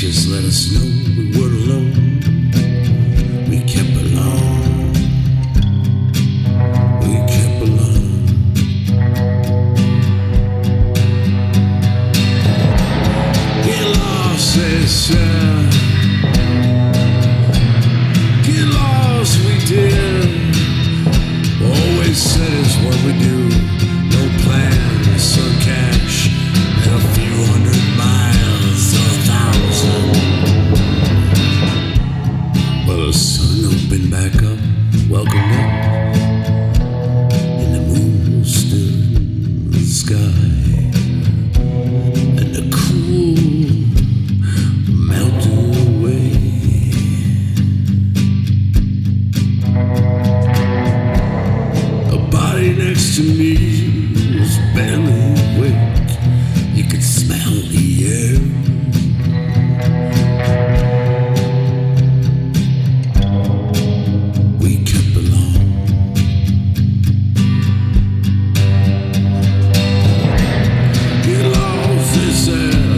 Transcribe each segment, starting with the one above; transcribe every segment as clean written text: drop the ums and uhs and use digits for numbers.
just let us know we weren't alone. We kept along. We kept along. Get lost, they said. Get lost, we did. Always said it's what we do. No plans, some cash, and a few 100 miles or 1,000. But the sun opened back up, welcomed up, and the moon stood in the sky, and the cool melted away. A body next to me was barely awake. You could smell the air. We kept along. Get lost, they said.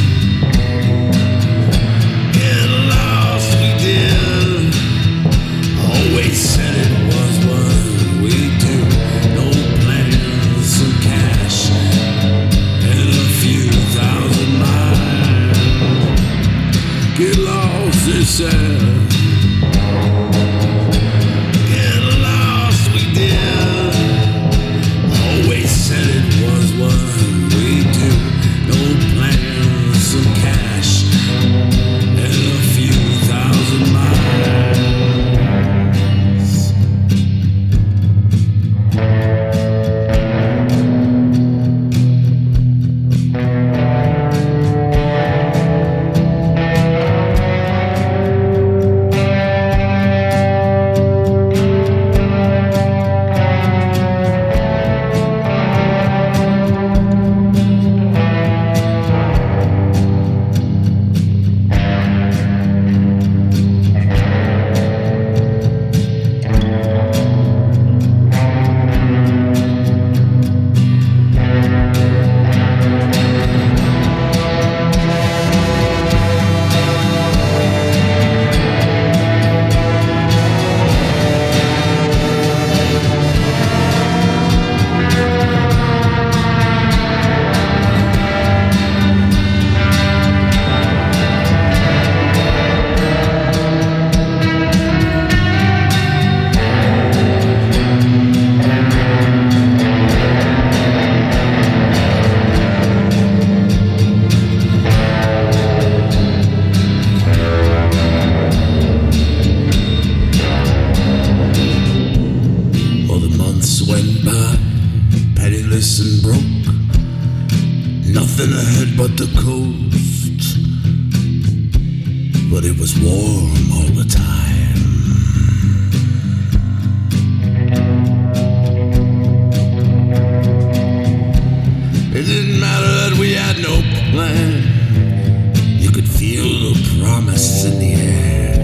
Get lost, we did. Always said it was what we do. No plans, some cash, and a few 1,000 miles. Get lost, they said. Get lost, we did. Always said it was what we do. No plans, some cash, and a few 1,000 miles. And broke, nothing ahead but the coast, but it was warm all the time. It didn't matter that we had no plan. You could feel the promise in the air.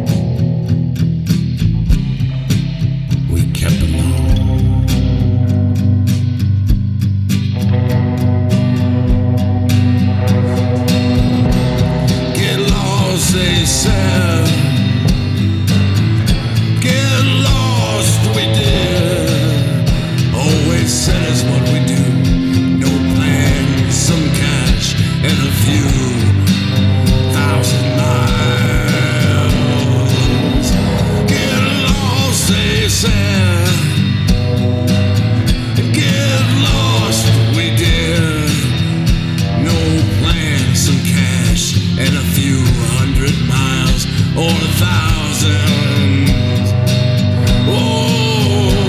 We kept along. They said, get lost, we did. Always said it's what we do. No plans, some cash, and a few 1,000 miles. Get lost, they said. Get lost, we did. No plans, some cash, and a few 100 miles or 1,000. Oh.